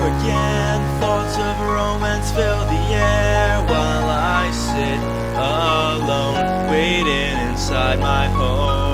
again. Thoughts of romance fill the air while I sit alone, waiting inside my home.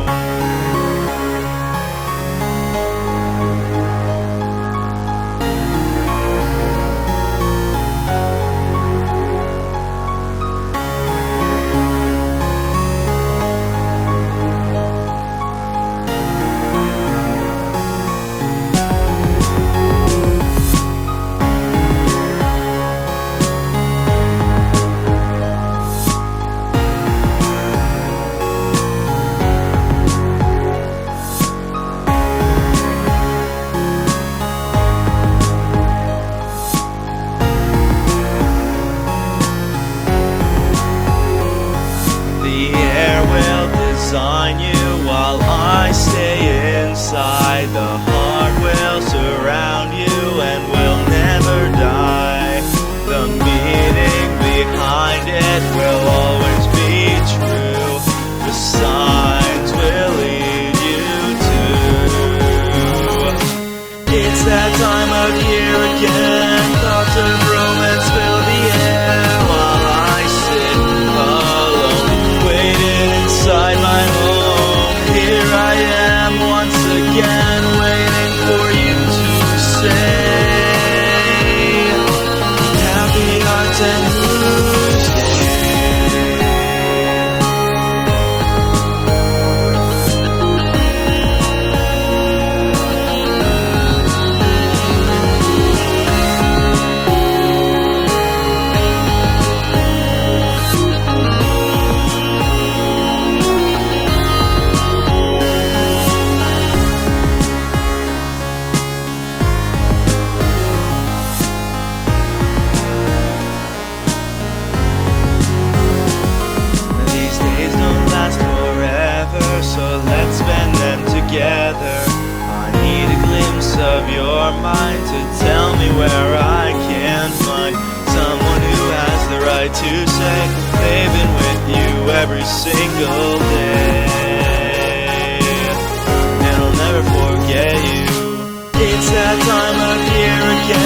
Design you while I stay inside. The heart will surround you and will never die. The meaning behind it will always be true. The signs will lead you to. It's that time of year again. Thoughts of romance fill the air while I sit alone, waiting inside my home. Here I am once again, waiting for you to say Happy Hearts and Tuesday. So let's spend them together. I need a glimpse of your mind to tell me where I can find someone who has the right to say they've been with you every single day, and I'll never forget you. It's that time of year again.